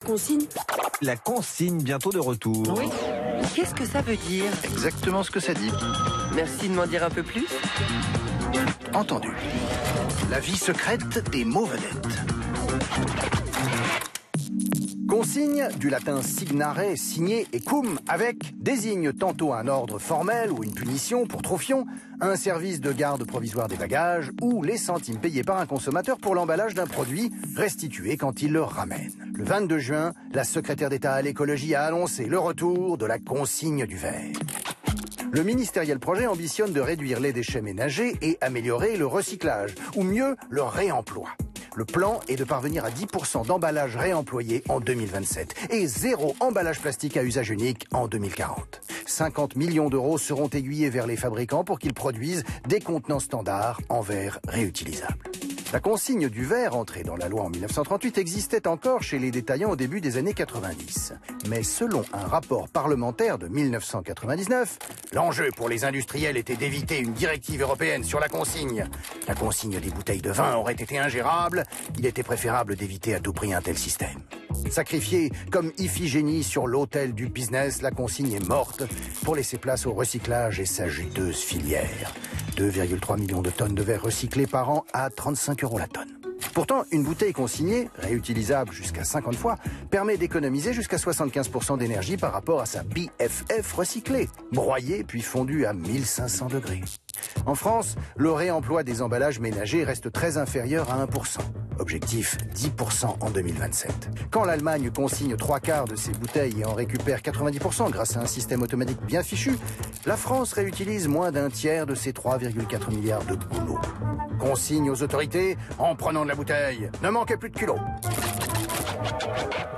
consigne? La consigne bientôt de retour. Oui. Qu'est-ce que ça veut dire? Exactement ce que ça dit. Merci de m'en dire un peu plus. Entendu. La vie secrète des mots vedettes. Consigne, du latin signare, signer, et cum, avec, désigne tantôt un ordre formel ou une punition pour trophion, un service de garde provisoire des bagages ou les centimes payés par un consommateur pour l'emballage d'un produit restitué quand il le ramène. Le 22 juin, la secrétaire d'État à l'écologie a annoncé le retour de la consigne du verre. Le ministériel projet ambitionne de réduire les déchets ménagers et améliorer le recyclage, ou mieux, le réemploi. Le plan est de parvenir à 10% d'emballage réemployé en 2027 et 0 emballage plastique à usage unique en 2040. 50 millions d'euros seront aiguillés vers les fabricants pour qu'ils produisent des contenants standards en verre réutilisable. La consigne du verre, entrée dans la loi en 1938, existait encore chez les détaillants au début des années 90. Mais selon un rapport parlementaire de 1999, l'enjeu pour les industriels était d'éviter une directive européenne sur la consigne. La consigne des bouteilles de vin aurait été ingérable, il était préférable d'éviter à tout prix un tel système. Sacrifiée comme Iphigénie sur l'autel du business, la consigne est morte pour laisser place au recyclage et sa juteuse filière. 2,3 millions de tonnes de verre recyclés par an à 35 € la tonne. Pourtant, une bouteille consignée, réutilisable jusqu'à 50 fois, permet d'économiser jusqu'à 75% d'énergie par rapport à sa BFF recyclée, broyée puis fondue à 1500 degrés. En France, le réemploi des emballages ménagers reste très inférieur à 1%. Objectif 10% en 2027. Quand l'Allemagne consigne 3/4 de ses bouteilles et en récupère 90% grâce à un système automatique bien fichu, la France réutilise moins d'un tiers de ses 3,4 milliards de boulots. Consigne aux autorités en prenant de la bouteille. Ne manquez plus de culot.